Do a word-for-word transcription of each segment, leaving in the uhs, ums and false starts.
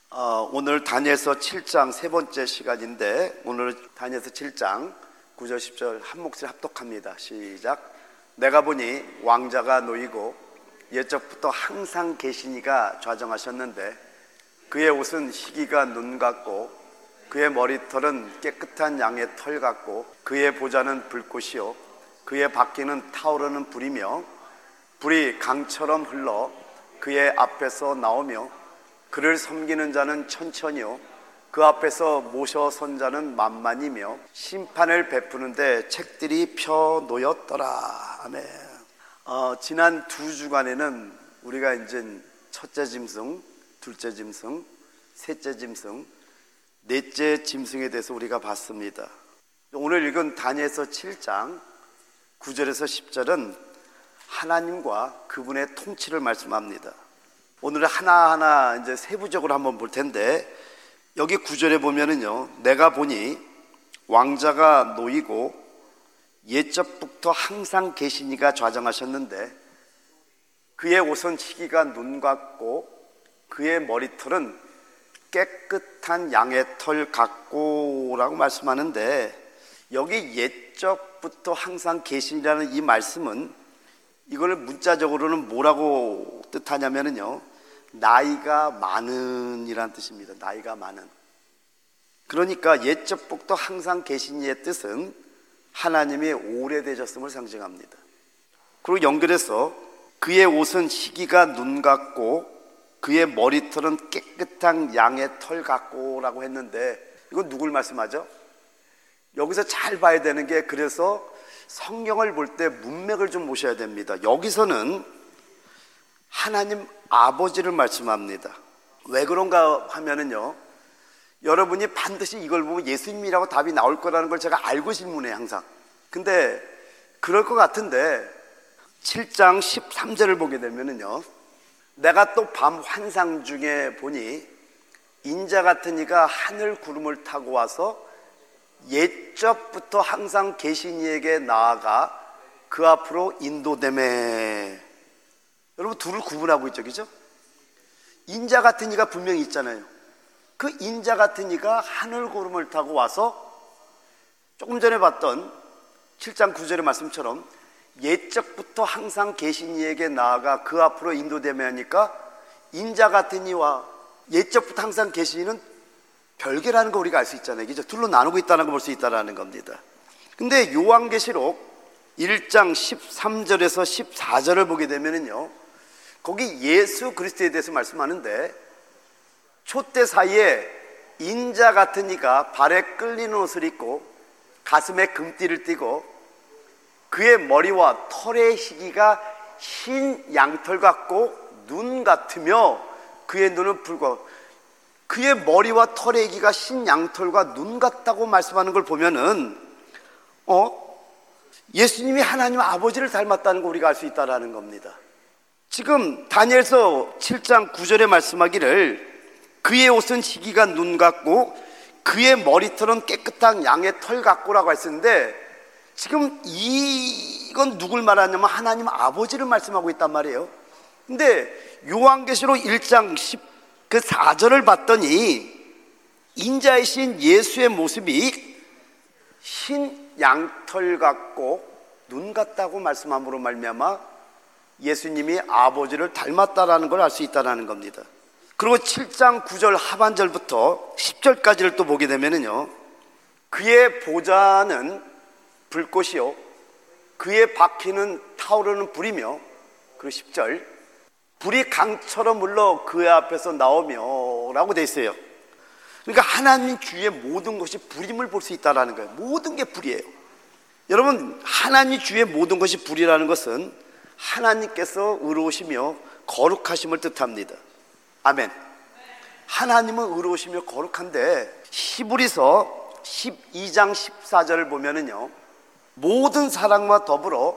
어, 오늘 다니엘서 칠 장 세 번째 시간인데, 오늘 다니엘서 칠 장 구 절 십 절 한 목소리 합독합니다. 시작. 내가 보니 왕자가 놓이고 옛적부터 항상 계시니가 좌정하셨는데, 그의 옷은 희기가 눈 같고 그의 머리털은 깨끗한 양의 털 같고, 그의 보좌는 불꽃이요 그의 바퀴는 타오르는 불이며, 불이 강처럼 흘러 그의 앞에서 나오며, 그를 섬기는 자는 천천히요 그 앞에서 모셔 선 자는 만만이며, 심판을 베푸는데 책들이 펴 놓였더라. 아멘. 어, 지난 두 주간에는 우리가 이제 첫째 짐승, 둘째 짐승, 셋째 짐승, 넷째 짐승에 대해서 우리가 봤습니다. 오늘 읽은 다니엘서 칠 장 구 절에서 십 절은 하나님과 그분의 통치를 말씀합니다. 오늘은 하나하나 이제 세부적으로 한번 볼 텐데, 여기 구 절에 보면은요, 내가 보니 왕자가 놓이고 옛적부터 항상 계시니가 좌정하셨는데, 그의 옷은 희기가 눈 같고 그의 머리털은 깨끗한 양의 털 같고 라고 말씀하는데, 여기 옛적부터 항상 계시니라는 이 말씀은, 이걸 문자적으로는 뭐라고 뜻하냐면요, 나이가 많은 이란 뜻입니다. 나이가 많은. 그러니까 옛적부터 항상 계신 이의 뜻은 하나님이 오래되셨음을 상징합니다. 그리고 연결해서 그의 옷은 희기가 눈 같고 그의 머리털은 깨끗한 양의 털 같고 라고 했는데, 이건 누굴 말씀하죠? 여기서 잘 봐야 되는 게, 그래서 성경을 볼 때 문맥을 좀 보셔야 됩니다. 여기서는 하나님 아버지를 말씀합니다. 왜 그런가 하면은요, 여러분이 반드시 이걸 보면 예수님이라고 답이 나올 거라는 걸 제가 알고 질문해요, 항상. 근데 그럴 것 같은데, 칠 장 십삼 절을 보게 되면은요, 내가 또 밤 환상 중에 보니 인자 같은 이가 하늘 구름을 타고 와서 옛적부터 항상 계신 이에게 나아가 그 앞으로 인도되매. 여러분, 둘을 구분하고 있죠, 그죠? 인자 같은 이가 분명히 있잖아요. 그 인자 같은 이가 하늘 구름을 타고 와서, 조금 전에 봤던 칠 장 구 절의 말씀처럼 옛적부터 항상 계신 이에게 나아가 그 앞으로 인도되매 하니까, 인자 같은 이와 옛적부터 항상 계신 이는 별개라는 거 우리가 알 수 있잖아요, 그죠? 둘로 나누고 있다는 걸 볼 수 있다는 겁니다. 근데 요한계시록 일 장 십삼 절에서 십사 절을 보게 되면은요, 거기 예수 그리스도에 대해서 말씀하는데, 촛대 사이에 인자 같은 이가 발에 끌리는 옷을 입고 가슴에 금띠를 띠고, 그의 머리와 털의 희기가 흰 양털 같고 눈 같으며, 그의 눈은 붉고, 그의 머리와 털의 희기가 흰 양털과 눈 같다고 말씀하는 걸 보면은, 어? 예수님이 하나님 아버지를 닮았다는 거 우리가 알 수 있다는 겁니다. 지금 다니엘서 칠 장 구 절에 말씀하기를, 그의 옷은 희기가 눈 같고 그의 머리털은 깨끗한 양의 털 같고라고 했었는데, 지금 이건 누굴 말하냐면 하나님 아버지를 말씀하고 있단 말이에요. 근데 요한계시록 일 장 사 절을 봤더니 인자이신 예수의 모습이 흰 양털 같고 눈 같다고 말씀함으로 말미암아 예수님이 아버지를 닮았다라는 걸 알 수 있다는 겁니다. 그리고 칠 장 구 절 하반절부터 십 절까지를 또 보게 되면은요, 그의 보좌는 불꽃이요 그의 바퀴는 타오르는 불이며, 그리고 십 절, 불이 강처럼 흘러 그의 앞에서 나오며 라고 돼 있어요. 그러니까 하나님 주위의 모든 것이 불임을 볼 수 있다는 거예요. 모든 게 불이에요. 여러분, 하나님 주위의 모든 것이 불이라는 것은 하나님께서 의로우시며 거룩하심을 뜻합니다. 아멘. 하나님은 의로우시며 거룩한데, 히브리서 십이 장 십사 절을 보면은요, 모든 사랑과 더불어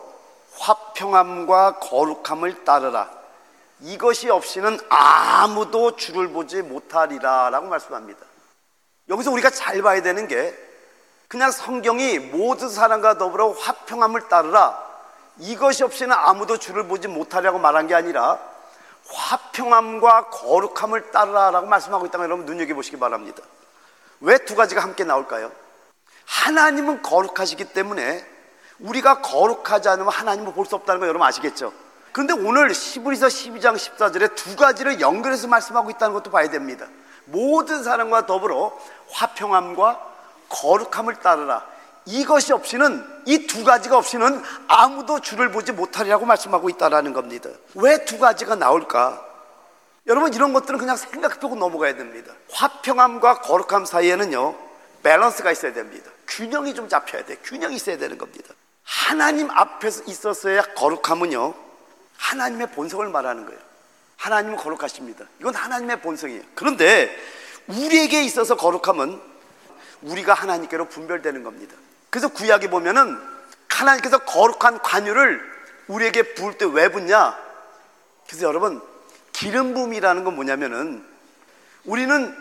화평함과 거룩함을 따르라. 이것이 없이는 아무도 주를 보지 못하리라 라고 말씀합니다. 여기서 우리가 잘 봐야 되는 게, 그냥 성경이 모든 사람과 더불어 화평함을 따르라, 이것이 없이는 아무도 주를 보지 못하리라고 말한 게 아니라, 화평함과 거룩함을 따르라라고 말씀하고 있다는 걸 여러분 눈여겨보시기 바랍니다. 왜 두 가지가 함께 나올까요? 하나님은 거룩하시기 때문에 우리가 거룩하지 않으면 하나님을 볼 수 없다는 거 여러분 아시겠죠? 그런데 오늘 히브리서 십이 장 십사 절에 두 가지를 연결해서 말씀하고 있다는 것도 봐야 됩니다. 모든 사람과 더불어 화평함과 거룩함을 따르라. 이것이 없이는, 이 두 가지가 없이는 아무도 주를 보지 못하리라고 말씀하고 있다는 겁니다. 왜 두 가지가 나올까? 여러분, 이런 것들은 그냥 생각해보고 넘어가야 됩니다. 화평함과 거룩함 사이에는요 밸런스가 있어야 됩니다. 균형이 좀 잡혀야 돼. 균형이 있어야 되는 겁니다. 하나님 앞에서 있었어야 거룩함은요 하나님의 본성을 말하는 거예요. 하나님은 거룩하십니다. 이건 하나님의 본성이에요. 그런데 우리에게 있어서 거룩함은 우리가 하나님께로 분별되는 겁니다. 그래서 구약에 보면은 하나님께서 거룩한 관유를 우리에게 부을 때 왜 붓냐? 그래서 여러분, 기름 부음이라는 건 뭐냐면은 우리는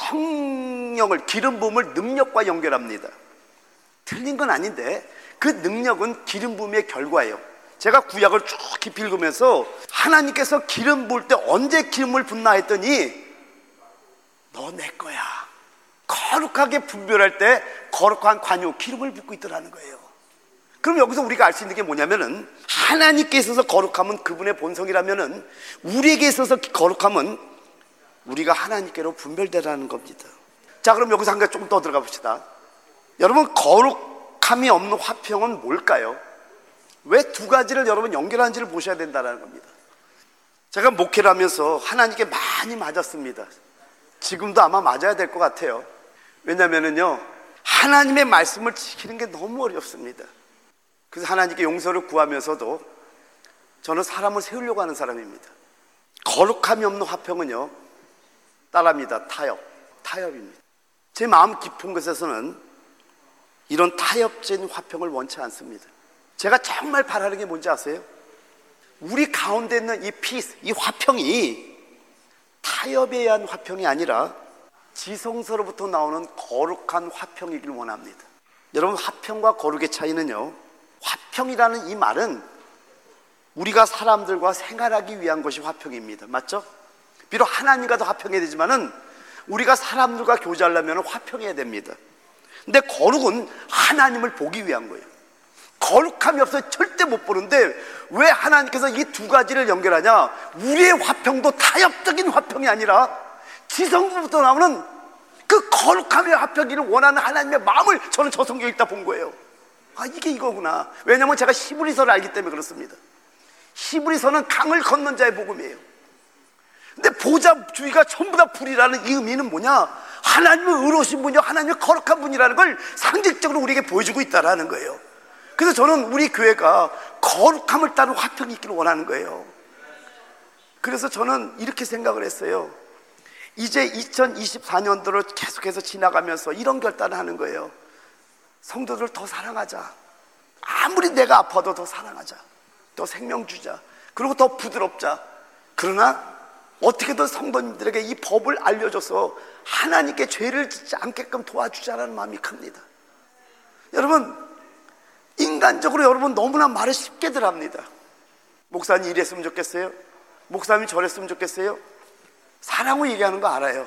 성령을, 기름 부음을 능력과 연결합니다. 틀린 건 아닌데 그 능력은 기름 부음의 결과예요. 제가 구약을 쭉 깊이 읽으면서 하나님께서 기름 부을 때 언제 기름을 붓나 했더니 너 내 거야. 거룩하게 분별할 때 거룩한 관유, 기름을 붓고 있더라는 거예요. 그럼 여기서 우리가 알 수 있는 게 뭐냐면은 하나님께 있어서 거룩함은 그분의 본성이라면은 우리에게 있어서 거룩함은 우리가 하나님께로 분별되라는 겁니다. 자, 그럼 여기서 한 가지 조금 더 들어가 봅시다. 여러분, 거룩함이 없는 화평은 뭘까요? 왜 두 가지를 여러분 연결하는지를 보셔야 된다는 겁니다. 제가 목회를 하면서 하나님께 많이 맞았습니다. 지금도 아마 맞아야 될 것 같아요. 왜냐면은요 하나님의 말씀을 지키는 게 너무 어렵습니다. 그래서 하나님께 용서를 구하면서도 저는 사람을 세우려고 하는 사람입니다. 거룩함이 없는 화평은요 따라합니다. 타협, 타협입니다. 제 마음 깊은 곳에서는 이런 타협적인 화평을 원치 않습니다. 제가 정말 바라는 게 뭔지 아세요? 우리 가운데 있는 이 피스, 이 화평이 타협에 의한 화평이 아니라 지성서로부터 나오는 거룩한 화평이길 원합니다. 여러분, 화평과 거룩의 차이는요, 화평이라는 이 말은 우리가 사람들과 생활하기 위한 것이 화평입니다. 맞죠? 비록 하나님과도 화평해야 되지만은 우리가 사람들과 교제하려면 화평해야 됩니다. 근데 거룩은 하나님을 보기 위한 거예요. 거룩함이 없어서 절대 못 보는데 왜 하나님께서 이 두 가지를 연결하냐? 우리의 화평도 타협적인 화평이 아니라 지성부터 나오는 그 거룩함의 화평이를 원하는 하나님의 마음을 저는 저 성경에 읽다 본 거예요. 아, 이게 이거구나. 왜냐하면 제가 히브리서를 알기 때문에 그렇습니다. 히브리서는 강을 건넌 자의 복음이에요. 근데 보좌 주위가 전부 다 불이라는 이 의미는 뭐냐? 하나님은 의로우신 분이요, 하나님은 거룩한 분이라는 걸 상징적으로 우리에게 보여주고 있다라는 거예요. 그래서 저는 우리 교회가 거룩함을 따른 화평이 있기를 원하는 거예요. 그래서 저는 이렇게 생각을 했어요. 이제 이천이십사 년도를 계속해서 지나가면서 이런 결단을 하는 거예요. 성도들을 더 사랑하자. 아무리 내가 아파도 더 사랑하자. 더 생명 주자. 그리고 더 부드럽자. 그러나 어떻게든 성도님들에게 이 법을 알려줘서 하나님께 죄를 짓지 않게끔 도와주자라는 마음이 큽니다. 여러분, 인간적으로 여러분 너무나 말을 쉽게들 합니다. 목사님 이랬으면 좋겠어요? 목사님 저랬으면 좋겠어요? 사랑으로 얘기하는 거 알아요.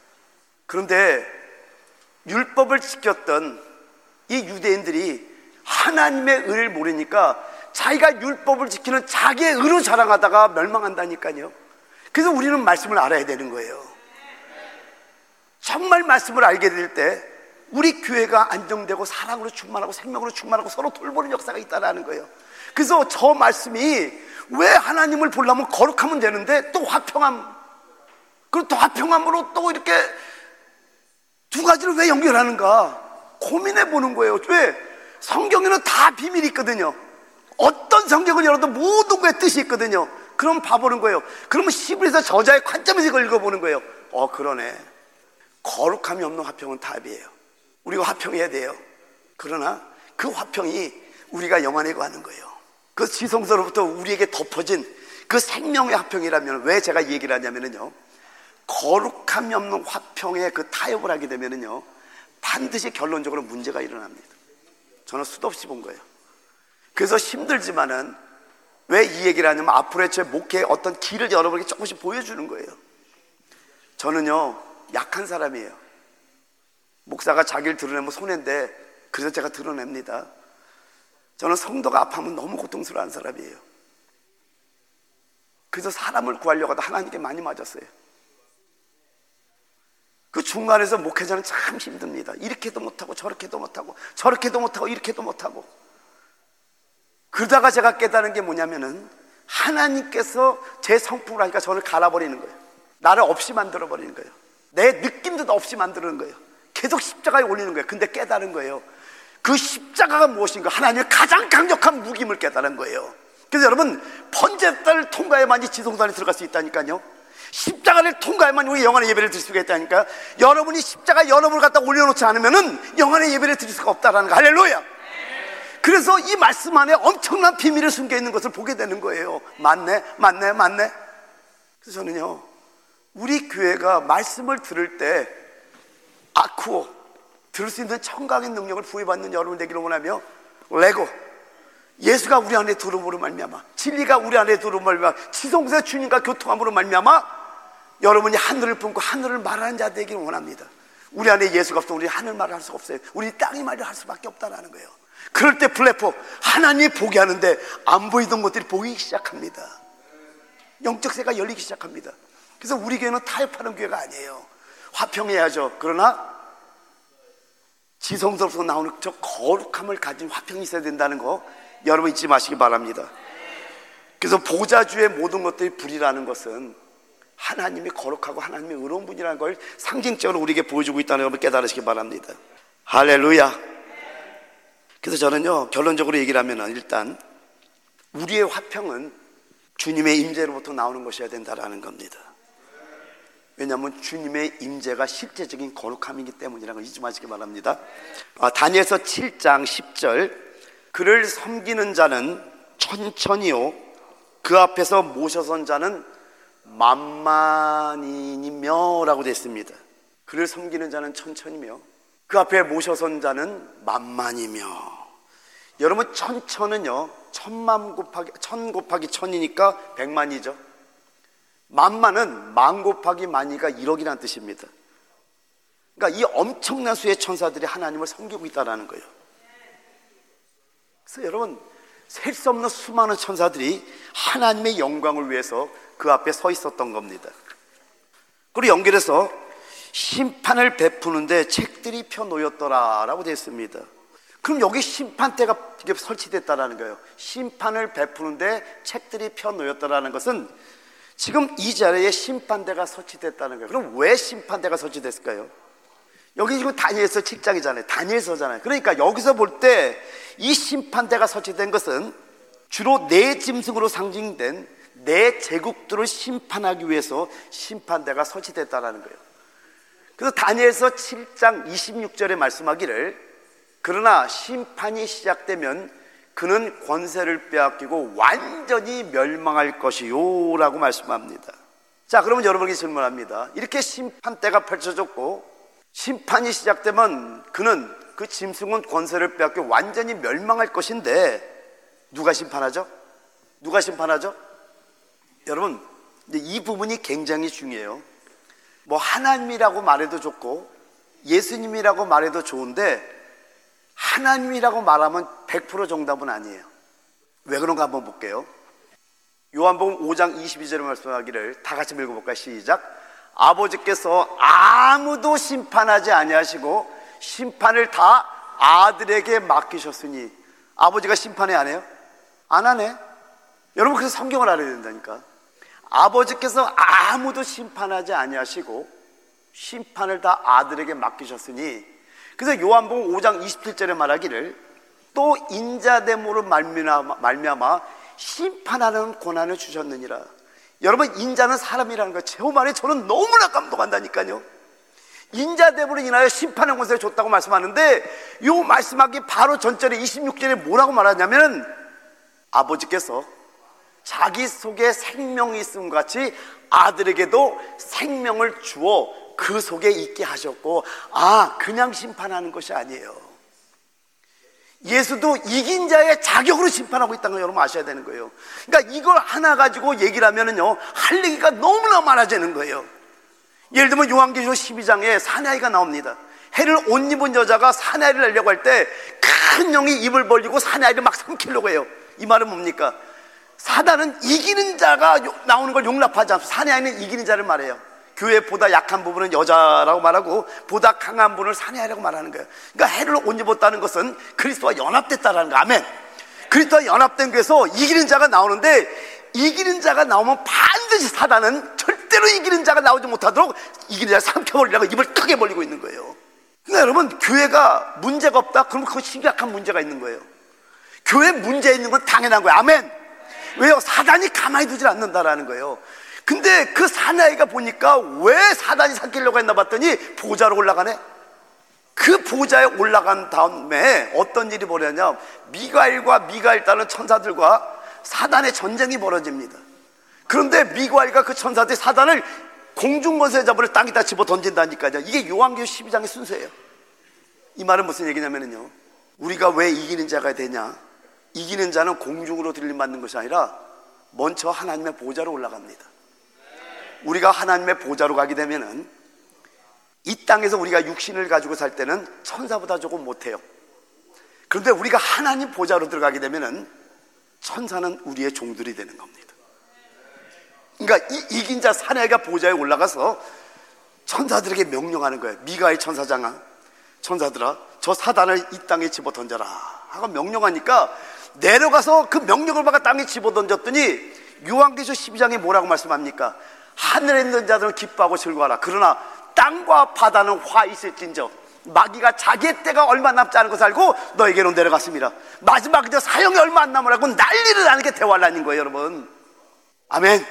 그런데 율법을 지켰던 이 유대인들이 하나님의 의를 모르니까 자기가 율법을 지키는 자기의 의로 자랑하다가 멸망한다니까요. 그래서 우리는 말씀을 알아야 되는 거예요. 정말 말씀을 알게 될 때 우리 교회가 안정되고 사랑으로 충만하고 생명으로 충만하고 서로 돌보는 역사가 있다는 거예요. 그래서 저 말씀이 왜 하나님을 보려면 거룩하면 되는데 또 화평함, 그리고 또 화평함으로 또 이렇게 두 가지를 왜 연결하는가 고민해 보는 거예요. 왜? 성경에는 다 비밀이 있거든요. 어떤 성경을 열어도 모든 거에 뜻이 있거든요. 그럼 봐보는 거예요. 그러면 히브리서 저자의 관점에서 이걸 읽어보는 거예요. 어, 그러네. 거룩함이 없는 화평은 답이에요. 우리가 화평해야 돼요. 그러나 그 화평이 우리가 영원하고 하는 거예요. 그 지성서로부터 우리에게 덮어진 그 생명의 화평이라면, 왜 제가 이 얘기를 하냐면요, 거룩함이 없는 화평에 그 타협을 하게 되면요 반드시 결론적으로 문제가 일어납니다. 저는 수도 없이 본 거예요. 그래서 힘들지만은 왜 이 얘기를 하냐면 앞으로의 제 목회의 어떤 길을 여러분에게 조금씩 보여주는 거예요. 저는요 약한 사람이에요. 목사가 자기를 드러내면 손해인데 그래서 제가 드러냅니다. 저는 성도가 아파하면 너무 고통스러운 사람이에요. 그래서 사람을 구하려고 하다 하나님께 많이 맞았어요. 그 중간에서 목회자는 참 힘듭니다. 이렇게도 못하고 저렇게도 못하고 저렇게도 못하고 이렇게도 못하고. 그러다가 제가 깨달은 게 뭐냐면은 하나님께서 제 성품을 하니까 저를 갈아버리는 거예요. 나를 없이 만들어버리는 거예요. 내 느낌도 없이 만드는 거예요. 계속 십자가에 올리는 거예요. 근데 깨달은 거예요. 그 십자가가 무엇인가? 하나님의 가장 강력한 무기임을 깨달은 거예요. 그래서 여러분 번제단을 통과해야만이 지성산에 들어갈 수 있다니까요. 십자가를 통과해야만 우리 영원의 예배를 드릴 수가 있다니까. 여러분이 십자가 여러분을 갖다 올려놓지 않으면은 영원의 예배를 드릴 수가 없다라는 거. 할렐루야. 그래서 이 말씀 안에 엄청난 비밀이 숨겨 있는 것을 보게 되는 거예요. 맞네 맞네 맞네. 그래서 저는요 우리 교회가 말씀을 들을 때 아쿠어 들을 수 있는 청각의 능력을 부여받는 여러분 되기를 원하며, 레고 예수가 우리 안에 들어옴으로 말미암아, 진리가 우리 안에 들어옴으로 말미암아, 지성소의 주님과 교통함으로 말미암아 여러분이 하늘을 품고 하늘을 말하는 자 되기를 원합니다. 우리 안에 예수가 없으면 우리 하늘 말을 할 수가 없어요. 우리 땅의 말을 할 수밖에 없다는 거예요. 그럴 때 플랫폼 하나님이 보게 하는데 안 보이던 것들이 보이기 시작합니다. 영적 세계가 열리기 시작합니다. 그래서 우리 교회는 타협하는 교회가 아니에요. 화평해야죠. 그러나 지성소로서 나오는 저 거룩함을 가진 화평이 있어야 된다는 거 여러분 잊지 마시기 바랍니다. 그래서 보좌주의 모든 것들이 불이라는 것은 하나님이 거룩하고 하나님이 의로운 분이라는 걸 상징적으로 우리에게 보여주고 있다는 것을 깨달으시기 바랍니다. 할렐루야. 그래서 저는요 결론적으로 얘기를 하면 일단 우리의 화평은 주님의 임재로부터 나오는 것이어야 된다는 겁니다. 왜냐하면 주님의 임재가 실제적인 거룩함이기 때문이라는 걸 잊지 마시기 바랍니다. 아, 다니엘서 칠 장 십 절, 그를 섬기는 자는 천천히요 그 앞에서 모셔선 자는 만만이며 라고 되어 있습니다. 그를 섬기는 자는 천천히며 그 앞에 모셔선 자는 만만이며. 여러분 천천은요 천만 곱하기 천 곱하기 천이니까 백만이죠. 만만은 만 곱하기 만이가 일억이라는 뜻입니다. 그러니까 이 엄청난 수의 천사들이 하나님을 섬기고 있다는 거예요. 그래서 여러분 셀 수 없는 수많은 천사들이 하나님의 영광을 위해서 그 앞에 서 있었던 겁니다. 그리고 연결해서 심판을 베푸는데 책들이 펴놓였더라 라고 되어 있습니다. 그럼 여기 심판대가 설치됐다는 거예요. 심판을 베푸는데 책들이 펴놓였다는 것은 지금 이 자리에 심판대가 설치됐다는 거예요. 그럼 왜 심판대가 설치됐을까요? 여기 지금 다니엘서 칠 장이잖아요. 다니엘서잖아요. 그러니까 여기서 볼 때 이 심판대가 설치된 것은 주로 네 짐승으로 상징된 네 제국들을 심판하기 위해서 심판대가 설치됐다는 거예요. 그래서 다니엘서 칠 장 이십육 절에 말씀하기를, 그러나 심판이 시작되면 그는 권세를 빼앗기고 완전히 멸망할 것이요 라고 말씀합니다. 자, 그러면 여러분에게 질문합니다. 이렇게 심판대가 펼쳐졌고 심판이 시작되면 그는, 그 짐승은 권세를 빼앗기고 완전히 멸망할 것인데 누가 심판하죠? 누가 심판하죠? 여러분 이 부분이 굉장히 중요해요. 뭐 하나님이라고 말해도 좋고 예수님이라고 말해도 좋은데 하나님이라고 말하면 백 퍼센트 정답은 아니에요. 왜 그런가 한번 볼게요. 요한복음 오 장 이십이 절에 말씀하기를 다 같이 읽어볼까요? 시작. 아버지께서 아무도 심판하지 아니하시고 심판을 다 아들에게 맡기셨으니. 아버지가 심판해 안 해요? 안 하네. 여러분 그래서 성경을 알아야 된다니까. 아버지께서 아무도 심판하지 아니하시고 심판을 다 아들에게 맡기셨으니. 그래서 요한복음 오 장 이십칠 절에 말하기를 또 인자됨으로 말미암아, 말미암아 심판하는 권한을 주셨느니라. 여러분 인자는 사람이라는 거 제 말에 저는 너무나 감동한다니까요. 인자됨으로 인하여 심판의 권세를 줬다고 말씀하는데 요 말씀하기 바로 전절에 이십육 절에 뭐라고 말하냐면 아버지께서 자기 속에 생명이 있음 같이 아들에게도 생명을 주어 그 속에 있게 하셨고, 아 그냥 심판하는 것이 아니에요. 예수도 이긴 자의 자격으로 심판하고 있다는 걸 여러분 아셔야 되는 거예요. 그러니까 이걸 하나 가지고 얘기를 하면은요, 할 얘기가 너무나 많아지는 거예요. 예를 들면 요한계시록 십이 장에 사내아이가 나옵니다. 해를 옷 입은 여자가 사내아이를 내려고 할 때 큰 영이 입을 벌리고 사내아이를 막 삼키려고 해요. 이 말은 뭡니까? 사단은 이기는 자가 나오는 걸 용납하지 않고 사내아이는 이기는 자를 말해요. 교회의 보다 약한 부분은 여자라고 말하고 보다 강한 부분을 사내아이라고 말하는 거예요. 그러니까 해를 옷 입었다는 것은 그리스도와 연합됐다는 거. 아멘. 그리스도와 연합된 거에서 이기는 자가 나오는데, 이기는 자가 나오면 반드시 사단은 절대로 이기는 자가 나오지 못하도록 이기는 자를 삼켜버리려고 입을 크게 벌리고 있는 거예요. 그러니까 여러분, 교회가 문제가 없다? 그러면 그거 심각한 문제가 있는 거예요. 교회에 문제 있는 건 당연한 거예요. 아멘. 왜요? 사단이 가만히 두질 않는다라는 거예요. 근데 그 사내아이가 보니까 왜 사단이 삼키려고 했나 봤더니 보좌로 올라가네. 그 보좌에 올라간 다음에 어떤 일이 벌어졌냐, 미가엘과 미가엘 따른 천사들과 사단의 전쟁이 벌어집니다. 그런데 미가엘과 그 천사들이 사단을 공중권세 잡으려 땅에다 집어 던진다니까요. 이게 요한계시록 십이 장의 순서예요. 이 말은 무슨 얘기냐면요, 우리가 왜 이기는 자가 되냐, 이기는 자는 공중으로 들림받는 것이 아니라 먼저 하나님의 보좌로 올라갑니다. 우리가 하나님의 보좌로 가게 되면은 이 땅에서 우리가 육신을 가지고 살 때는 천사보다 조금 못해요. 그런데 우리가 하나님 보좌로 들어가게 되면은 천사는 우리의 종들이 되는 겁니다. 그러니까 이 이긴 자 사내아이가 보좌에 올라가서 천사들에게 명령하는 거예요. 미가엘 천사장아, 천사들아, 저 사단을 이 땅에 집어 던져라 하고 명령하니까 내려가서 그 명령을 받아 땅에 집어 던졌더니 요한계시록 십이 장에 뭐라고 말씀합니까? 하늘에 있는 자들은 기뻐하고 즐거워하라. 그러나 땅과 바다는 화 있을진저 마귀가 자기의 때가 얼마 남지 않은 것을 알고 너에게로 내려갔습니다. 마지막 이제 사형이 얼마 안 남으라고 난리를 나는 게 대환란인 거예요, 여러분. 아멘.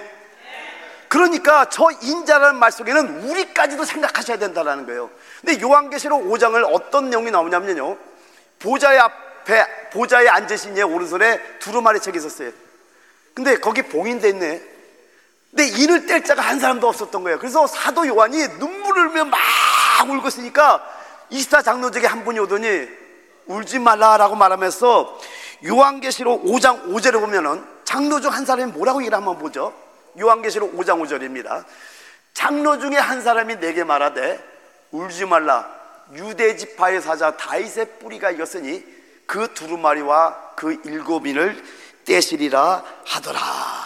그러니까 저 인자라는 말 속에는 우리까지도 생각하셔야 된다는 거예요. 근데 요한계시록 오 장을 어떤 내용이 나오냐면요, 보좌의 앞에 보좌에 앉으신 이의 오른손에 두루마리 책이 있었어요. 근데 거기 봉인돼 있네. 근데 인을 뗄 자가 한 사람도 없었던 거예요. 그래서 사도 요한이 눈물을 흘리며 막 울고 있으니까 이스타 장로 중에 한 분이 오더니 울지 말라라고 말하면서 요한계시록 오 장 오 절에 보면은 장로 중 한 사람이 뭐라고 얘기를 한번 보죠. 요한계시록 오 장 오 절입니다. 장로 중에 한 사람이 내게 말하되 울지 말라, 유대 지파의 사자 다윗의 뿌리가 이겼으니 그 두루마리와 그 일곱 인을 떼시리라 하더라.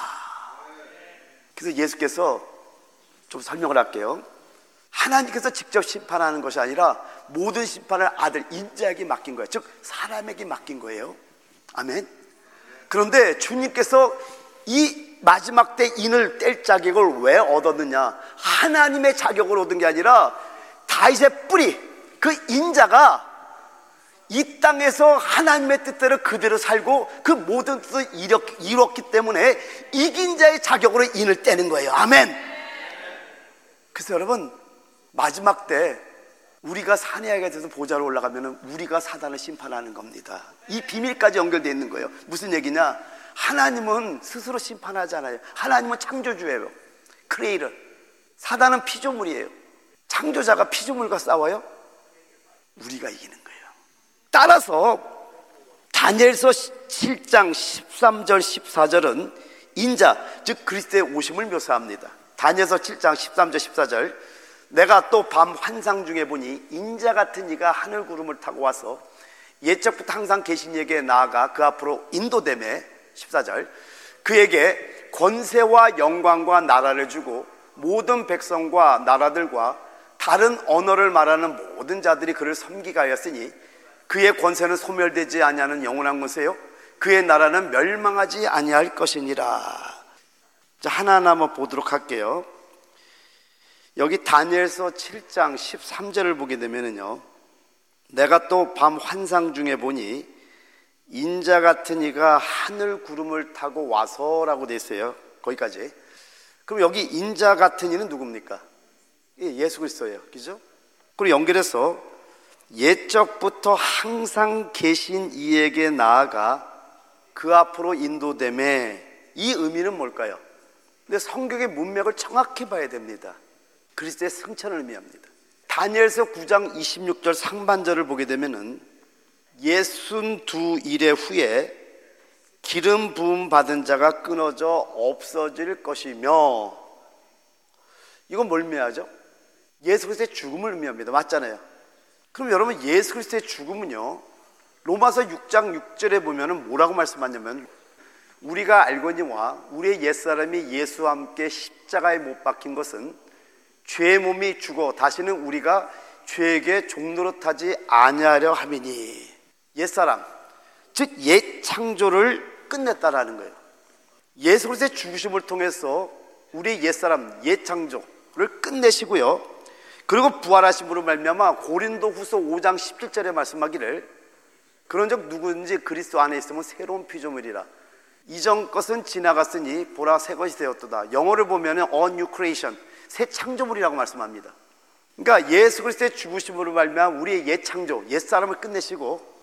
그래서 예수께서 좀 설명을 할게요. 하나님께서 직접 심판하는 것이 아니라 모든 심판을 아들 인자에게 맡긴 거예요. 즉 사람에게 맡긴 거예요. 아멘. 그런데 주님께서 이 마지막 때 인을 뗄 자격을 왜 얻었느냐, 하나님의 자격을 얻은 게 아니라 다윗의 뿌리, 그 인자가 이 땅에서 하나님의 뜻대로 그대로 살고 그 모든 뜻을 이뤘기 때문에 이긴 자의 자격으로 인을 떼는 거예요. 아멘. 그래서 여러분, 마지막 때 우리가 사내아이가 돼서 보좌로 올라가면 우리가 사단을 심판하는 겁니다. 이 비밀까지 연결되어 있는 거예요. 무슨 얘기냐, 하나님은 스스로 심판하잖아요. 하나님은 창조주예요. 크리에이터. 사단은 피조물이에요. 창조자가 피조물과 싸워요? 우리가 이기는 거예요. 따라서 다니엘서 칠 장 십삼 절 십사 절은 인자, 즉 그리스도의 오심을 묘사합니다. 다니엘서 칠 장 십삼 절 십사 절, 내가 또 밤 환상 중에 보니 인자 같은 이가 하늘 구름을 타고 와서 옛적부터 항상 계신 이에게 나아가 그 앞으로 인도되매, 십사 절, 그에게 권세와 영광과 나라를 주고 모든 백성과 나라들과 다른 언어를 말하는 모든 자들이 그를 섬기게 하였으니 그의 권세는 소멸되지 아니하는 영원한 권세요 그의 나라는 멸망하지 아니할 것이니라. 자, 하나하나 한번 보도록 할게요. 여기 다니엘서 칠 장 십삼 절을 보게 되면은요, 내가 또 밤 환상 중에 보니 인자 같은 이가 하늘 구름을 타고 와서라고 돼 있어요. 거기까지. 그럼 여기 인자 같은 이는 누굽니까? 예수 그리스도예요. 그죠? 그리고 연결해서 옛적부터 항상 계신 이에게 나아가 그 앞으로 인도됨에, 이 의미는 뭘까요? 근데 성경의 문맥을 정확히 봐야 됩니다. 그리스도의 승천을 의미합니다. 다니엘서 구 장 이십육 절 상반절을 보게 되면은 예순두 일의 후에 기름 부음 받은 자가 끊어져 없어질 것이며, 이건 뭘 의미하죠? 예수 그리스도의 죽음을 의미합니다. 맞잖아요. 그럼 여러분, 예수 그리스도의 죽음은요, 로마서 육 장 육 절에 보면은 뭐라고 말씀하냐면, 우리가 알거니와 우리의 옛사람이 예수와 함께 십자가에 못 박힌 것은 죄의 몸이 죽어 다시는 우리가 죄에게 종노릇하지 아니하려 함이니, 옛사람, 즉 옛 창조를 끝냈다라는 거예요. 예수 그리스도의 죽으심을 통해서 우리의 옛사람, 옛 창조를 끝내시고요, 그리고 부활하심으로 말미암아 고린도후서 오 장 십칠 절에 말씀하기를, 그런즉 누구든지 그리스도 안에 있으면 새로운 피조물이라, 이전 것은 지나갔으니 보라 새 것이 되었도다. 영어를 보면 a new creation, 새 창조물이라고 말씀합니다. 그러니까 예수 그리스도의 죽으심으로 말미암아 우리의 옛 창조, 옛 사람을 끝내시고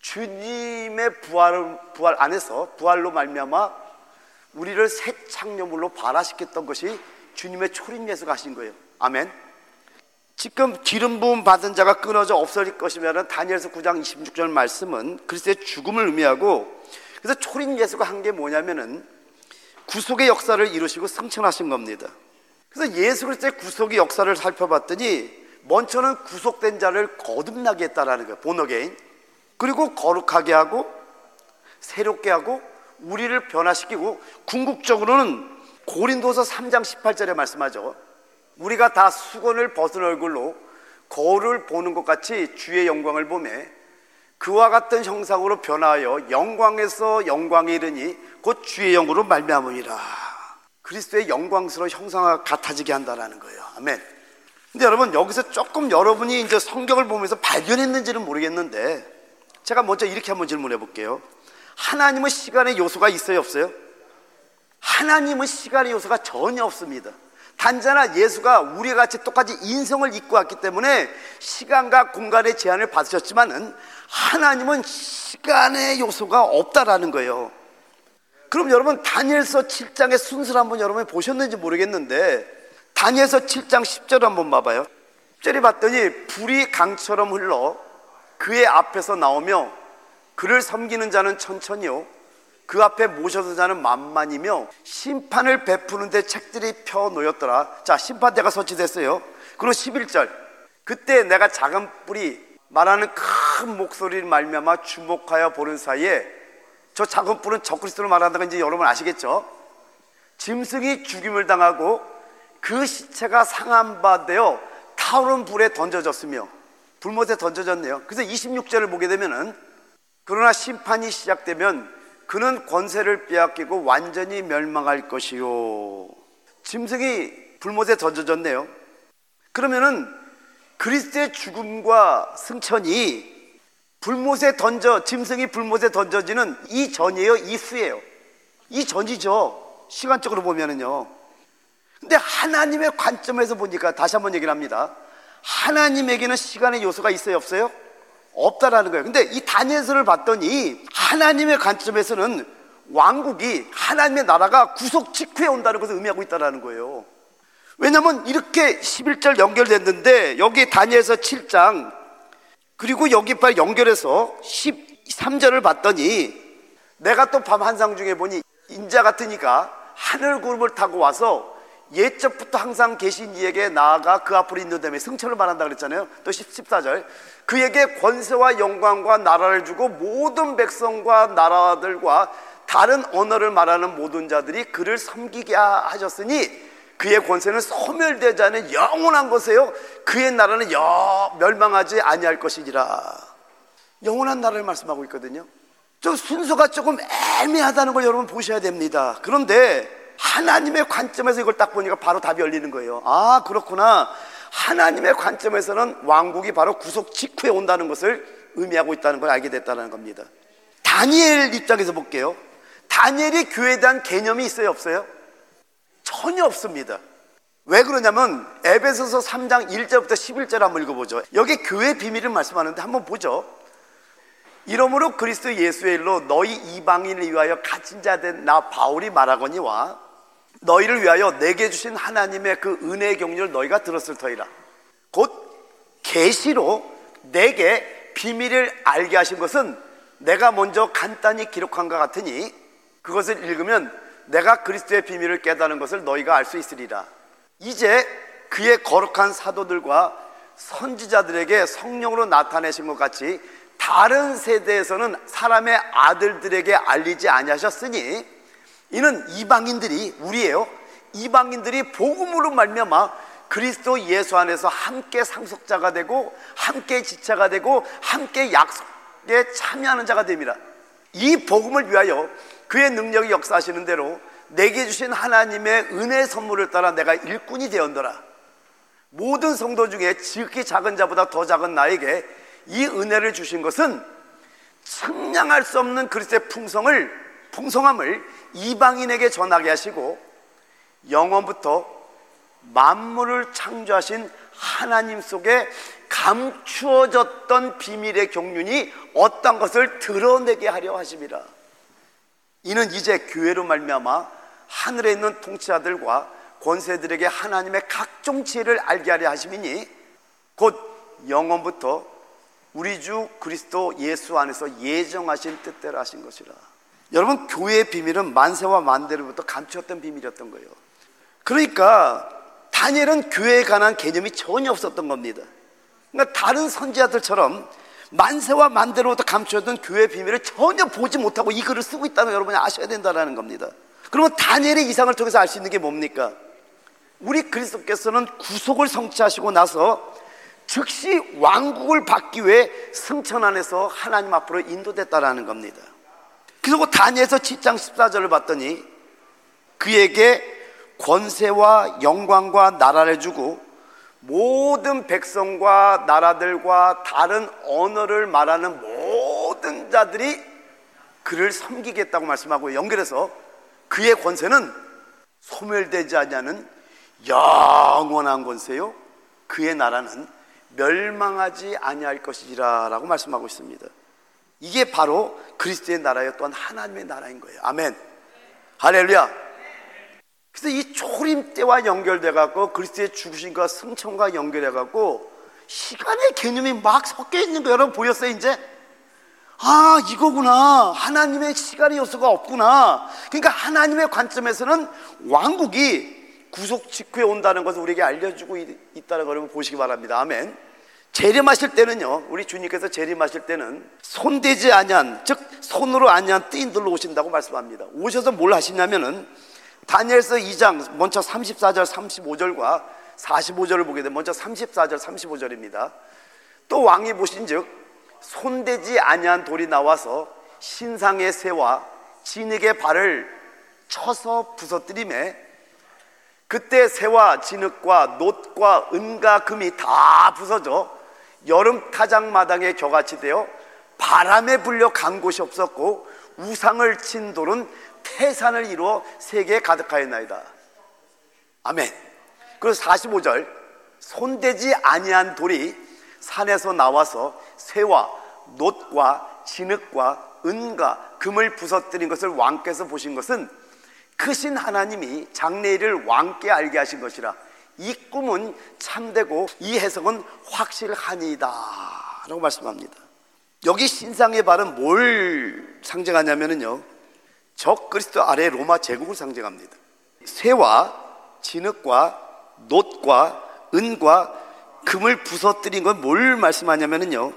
주님의 부활, 부활 안에서 부활로 말미암아 우리를 새 창조물로 발화시켰던 것이 주님의 초림 예수가 하신 거예요. 아멘. 지금 기름 부음 받은 자가 끊어져 없어질 것이면 다니엘서 구 장 이십육 절 말씀은 그리스도의 죽음을 의미하고, 그래서 초림 예수가 한 게 뭐냐면은 구속의 역사를 이루시고 승천하신 겁니다. 그래서 예수 그리스도의 구속의 역사를 살펴봤더니 먼저는 구속된 자를 거듭나게 했다라는 거예요. 본어게인. 그리고 거룩하게 하고 새롭게 하고 우리를 변화시키고, 궁극적으로는 고린도서 삼 장 십팔 절에 말씀하죠. 우리가 다 수건을 벗은 얼굴로 거울을 보는 것 같이 주의 영광을 보며 그와 같은 형상으로 변화하여 영광에서 영광에 이르니 곧 주의 영으로 말미암으리라. 그리스도의 영광스러운 형상과 같아지게 한다라는 거예요. 아멘. 근데 여러분, 여기서 조금 여러분이 이제 성경을 보면서 발견했는지는 모르겠는데, 제가 먼저 이렇게 한번 질문해 볼게요. 하나님은 시간의 요소가 있어요, 없어요? 하나님은 시간의 요소가 전혀 없습니다. 단지나 예수가 우리와 같이 똑같이 인성을 입고 왔기 때문에 시간과 공간의 제한을 받으셨지만은 하나님은 시간의 요소가 없다라는 거예요. 그럼 여러분, 다니엘서 칠 장의 순서를 한번 여러분이 보셨는지 모르겠는데, 다니엘서 칠 장 십 절 한번 봐봐요. 십 절에 봤더니 불이 강처럼 흘러 그의 앞에서 나오며 그를 섬기는 자는 천천히요 그 앞에 모셔서 자는 만만이며 심판을 베푸는데 책들이 펴 놓였더라. 자, 심판대가 설치됐어요. 그리고 십일 절, 그때 내가 작은 뿔이 말하는 큰 목소리를 말미암아 주목하여 보는 사이에, 저 작은 뿔은 적그리스도를 말한다고 이제 여러분 아시겠죠? 짐승이 죽임을 당하고 그 시체가 상한 바 되어 타오른 불에 던져졌으며, 불못에 던져졌네요. 그래서 이십육 절을 보게 되면은, 그러나 심판이 시작되면 그는 권세를 빼앗기고 완전히 멸망할 것이요. 짐승이 불못에 던져졌네요. 그러면은 그리스도의 죽음과 승천이 불못에 던져, 짐승이 불못에 던져지는 이 전이에요, 이 후예요? 이 전이죠, 시간적으로 보면은요. 근데 하나님의 관점에서 보니까, 다시 한번 얘기를 합니다. 하나님에게는 시간의 요소가 있어요, 없어요? 없다라는 거예요. 근데 이 다니엘서를 봤더니 하나님의 관점에서는 왕국이, 하나님의 나라가 구속 직후에 온다는 것을 의미하고 있다는 거예요. 왜냐하면 이렇게 십일 절 연결됐는데, 여기 다니엘서 칠 장, 그리고 여기 빨리 연결해서 십삼 절을 봤더니, 내가 또 밤 한상 중에 보니 인자 같은 이가 하늘 구름을 타고 와서 옛적부터 항상 계신 이에게 나아가 그 앞으로 인도되며, 승천을 말한다 그랬잖아요. 또 십사 절, 그에게 권세와 영광과 나라를 주고 모든 백성과 나라들과 다른 언어를 말하는 모든 자들이 그를 섬기게 하셨으니 그의 권세는 소멸되지 않은 영원한 것이에요. 그의 나라는 여, 멸망하지 아니할 것이니라. 영원한 나라를 말씀하고 있거든요. 저 순서가 조금 애매하다는 걸 여러분 보셔야 됩니다. 그런데 하나님의 관점에서 이걸 딱 보니까 바로 답이 열리는 거예요. 아, 그렇구나. 하나님의 관점에서는 왕국이 바로 구속 직후에 온다는 것을 의미하고 있다는 걸 알게 됐다는 겁니다. 다니엘 입장에서 볼게요. 다니엘이 교회에 대한 개념이 있어요, 없어요? 전혀 없습니다. 왜 그러냐면 에베소서 삼 장 일 절부터 십일 절 한번 읽어보죠. 여기 교회 비밀을 말씀하는데 한번 보죠. 이러므로 그리스도 예수의 일로 너희 이방인을 위하여 갇힌 자 된 나 바울이 말하거니와 너희를 위하여 내게 주신 하나님의 그 은혜의 경륜을 너희가 들었을 터이라. 곧 계시로 내게 비밀을 알게 하신 것은 내가 먼저 간단히 기록한 것 같으니 그것을 읽으면 내가 그리스도의 비밀을 깨달은 것을 너희가 알 수 있으리라. 이제 그의 거룩한 사도들과 선지자들에게 성령으로 나타내신 것 같이 다른 세대에서는 사람의 아들들에게 알리지 아니하셨으니 이는 이방인들이 우리예요. 이방인들이 복음으로 말미암아 그리스도 예수 안에서 함께 상속자가 되고 함께 지체가 되고 함께 약속에 참여하는 자가 됩니다. 이 복음을 위하여 그의 능력이 역사하시는 대로 내게 주신 하나님의 은혜의 선물을 따라 내가 일꾼이 되었노라. 모든 성도 중에 지극히 작은 자보다 더 작은 나에게 이 은혜를 주신 것은 측량할 수 없는 그리스도의 풍성을 풍성함을 이방인에게 전하게 하시고 영원부터 만물을 창조하신 하나님 속에 감추어졌던 비밀의 경륜이 어떤 것을 드러내게 하려 하심이라. 이는 이제 교회로 말미암아 하늘에 있는 통치자들과 권세들에게 하나님의 각종 지혜를 알게 하려 하심이니 곧 영원부터 우리 주 그리스도 예수 안에서 예정하신 뜻대로 하신 것이라. 여러분, 교회의 비밀은 만세와 만대로부터 감추었던 비밀이었던 거예요. 그러니까 다니엘은 교회에 관한 개념이 전혀 없었던 겁니다. 그러니까 다른 선지자들처럼 만세와 만대로부터 감추었던 교회의 비밀을 전혀 보지 못하고 이 글을 쓰고 있다는 걸 여러분이 아셔야 된다는 겁니다. 그러면 다니엘의 이상을 통해서 알 수 있는 게 뭡니까? 우리 그리스도께서는 구속을 성취하시고 나서 즉시 왕국을 받기 위해 승천 안에서 하나님 앞으로 인도됐다라는 겁니다. 그리고 다니엘서 칠 장 십사 절을 봤더니 그에게 권세와 영광과 나라를 주고 모든 백성과 나라들과 다른 언어를 말하는 모든 자들이 그를 섬기겠다고 말씀하고 연결해서 그의 권세는 소멸되지 않는 영원한 권세요 그의 나라는 멸망하지 아니할 것이라 라고 말씀하고 있습니다. 이게 바로 그리스도의 나라요 또한 하나님의 나라인 거예요. 아멘. 할렐루야. 그래서 이 초림 때와 연결돼 갖고 그리스도의 죽으심과 승천과 연결해 갖고 시간의 개념이 막 섞여 있는 거 여러분 보였어요? 이제 아 이거구나. 하나님의 시간의 요소가 없구나. 그러니까 하나님의 관점에서는 왕국이 구속 직후에 온다는 것을 우리에게 알려주고 있다는 걸 여러분 보시기 바랍니다. 아멘. 재림하실 때는요, 우리 주님께서 재림하실 때는 손대지 아니한, 즉 손으로 아니한 뜨인들로 오신다고 말씀합니다. 오셔서 뭘 하시냐면은 다니엘서 이 장 먼저 삼십사 절 삼십오 절과 사십오 절을 보게 되면 먼저 삼십사 절 삼십오 절입니다. 또 왕이 보신즉 손대지 아니한 돌이 나와서 신상의 새와 진흙의 발을 쳐서 부서뜨리매 그때 새와 진흙과 놋과 은과 금이 다 부서져 여름 타작마당에 겨같이 되어 바람에 불려 간 곳이 없었고 우상을 친 돌은 태산을 이루어 세계에 가득하였나이다. 아멘. 그리고 사십오 절 손대지 아니한 돌이 산에서 나와서 새와 놋과 진흙과 은과 금을 부서뜨린 것을 왕께서 보신 것은 크신 하나님이 장래일을 왕께 알게 하신 것이라. 이 꿈은 참되고 이 해석은 확실하니이다 라고 말씀합니다. 여기 신상의 발은 뭘 상징하냐면요, 적 그리스도 아래 로마 제국을 상징합니다. 새와 진흙과 놋과 은과 금을 부서뜨린 건 뭘 말씀하냐면요,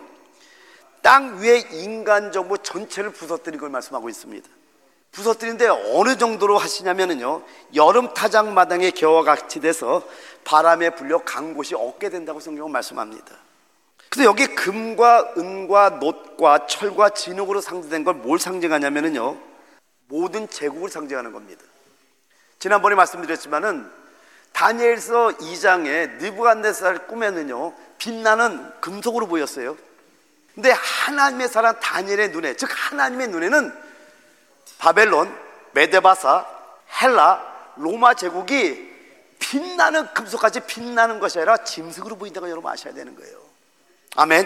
땅 위에 인간 정부 전체를 부서뜨린 걸 말씀하고 있습니다. 부서뜨리는데 어느 정도로 하시냐면요, 여름 타작마당에 겨와 같이 돼서 바람에 불려 간 곳이 없게 된다고 성경은 말씀합니다. 그래서 여기 금과 은과 놋과 철과 진흙으로 상징된 걸 뭘 상징하냐면요, 모든 제국을 상징하는 겁니다. 지난번에 말씀드렸지만은 다니엘서 이 장에 느부갓네살 꿈에는요 빛나는 금속으로 보였어요. 근데 하나님의 사람 다니엘의 눈에, 즉 하나님의 눈에는 바벨론, 메데바사, 헬라, 로마 제국이 빛나는 금속같이 빛나는 것이 아니라 짐승으로 보인다고 여러분 아셔야 되는 거예요. 아멘.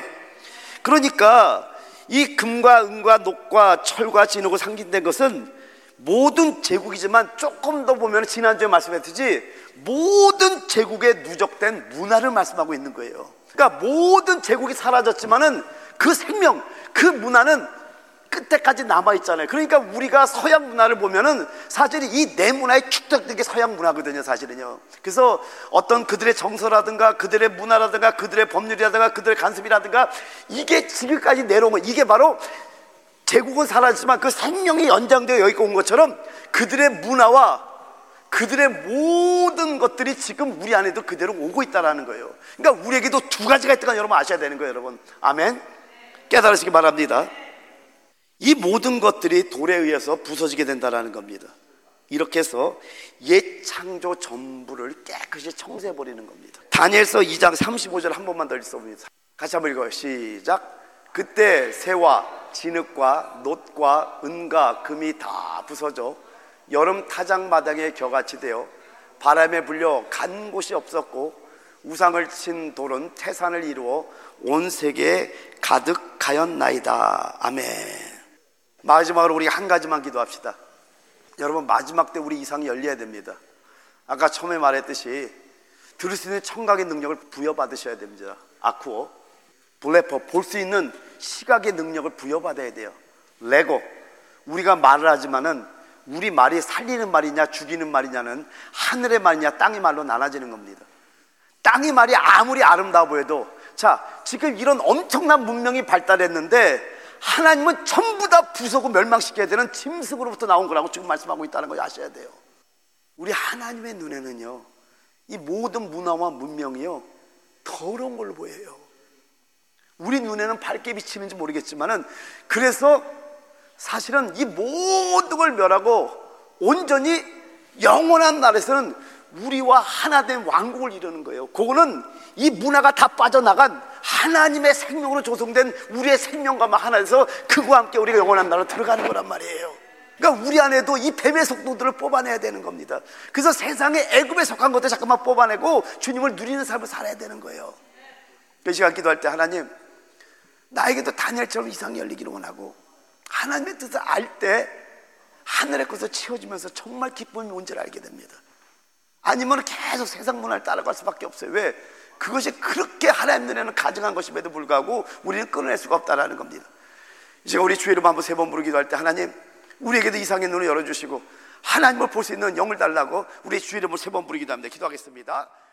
그러니까 이 금과 은과 놋과 철과 진흙으로 상징된 것은 모든 제국이지만 조금 더 보면 지난주에 말씀했듯이 모든 제국에 누적된 문화를 말씀하고 있는 거예요. 그러니까 모든 제국이 사라졌지만은 그 생명, 그 문화는 끝에까지 남아있잖아요. 그러니까 우리가 서양 문화를 보면은 사실 이 내 문화에 축적된 게 서양 문화거든요, 사실은요. 그래서 어떤 그들의 정서라든가 그들의 문화라든가 그들의 법률이라든가 그들의 간섭이라든가 이게 지금까지 내려온 거, 이게 바로 제국은 사라지지만 그 생명이 연장되어 여기까지 온 것처럼 그들의 문화와 그들의 모든 것들이 지금 우리 안에도 그대로 오고 있다는 거예요. 그러니까 우리에게도 두 가지가 있다는 걸 여러분 아셔야 되는 거예요, 여러분. 아멘. 깨달으시기 바랍니다. 이 모든 것들이 돌에 의해서 부서지게 된다는 겁니다. 이렇게 해서 옛 창조 전부를 깨끗이 청소해버리는 겁니다. 다니엘서 이 장 삼십오 절 한 번만 더 읽어봅니다. 같이 한번 읽어요. 시작. 그때 새와 진흙과 놋과 은과 금이 다 부서져 여름 타작마당에 겨같이 되어 바람에 불려 간 곳이 없었고 우상을 친 돌은 태산을 이루어 온 세계에 가득하였나이다. 아멘. 마지막으로 우리 한 가지만 기도합시다. 여러분, 마지막 때 우리 이상이 열려야 됩니다. 아까 처음에 말했듯이 들을 수 있는 청각의 능력을 부여받으셔야 됩니다. 아쿠어, 블레퍼, 볼 수 있는 시각의 능력을 부여받아야 돼요. 레고, 우리가 말을 하지만은 우리 말이 살리는 말이냐 죽이는 말이냐는 하늘의 말이냐 땅의 말로 나눠지는 겁니다. 땅의 말이 아무리 아름다워 보여도, 자, 지금 이런 엄청난 문명이 발달했는데 하나님은 전부 다 부수고 멸망시켜야 되는 짐승으로부터 나온 거라고 지금 말씀하고 있다는 걸 아셔야 돼요. 우리 하나님의 눈에는요, 이 모든 문화와 문명이요 더러운 걸로 보여요. 우리 눈에는 밝게 비치는지 모르겠지만은, 그래서 사실은 이 모든 걸 멸하고 온전히 영원한 날에서는 우리와 하나 된 왕국을 이루는 거예요. 그거는 이 문화가 다 빠져나간 하나님의 생명으로 조성된 우리의 생명과만 하나에서 그와 함께 우리가 영원한 날로 들어가는 거란 말이에요. 그러니까 우리 안에도 이 뱀의 속도들을 뽑아내야 되는 겁니다. 그래서 세상에 애굽에 속한 것들 잠깐만 뽑아내고 주님을 누리는 삶을 살아야 되는 거예요. 그 시간 기도할 때, 하나님, 나에게도 다니엘처럼 이상이 열리기를 원하고, 하나님의 뜻을 알 때 하늘의 것을 채워지면서 정말 기쁨이 뭔지를 알게 됩니다. 아니면 계속 세상 문화를 따라갈 수밖에 없어요. 왜? 그것이 그렇게 하나님 눈에는 가증한 것임에도 불구하고 우리는 끊어낼 수가 없다는 겁니다. 제가 우리 주의 이름 한번 세 번 부르기도 할 때, 하나님, 우리에게도 이상의 눈을 열어주시고 하나님을 볼 수 있는 영을 달라고 우리 주의 이름을 세 번 부르기도 합니다. 기도하겠습니다.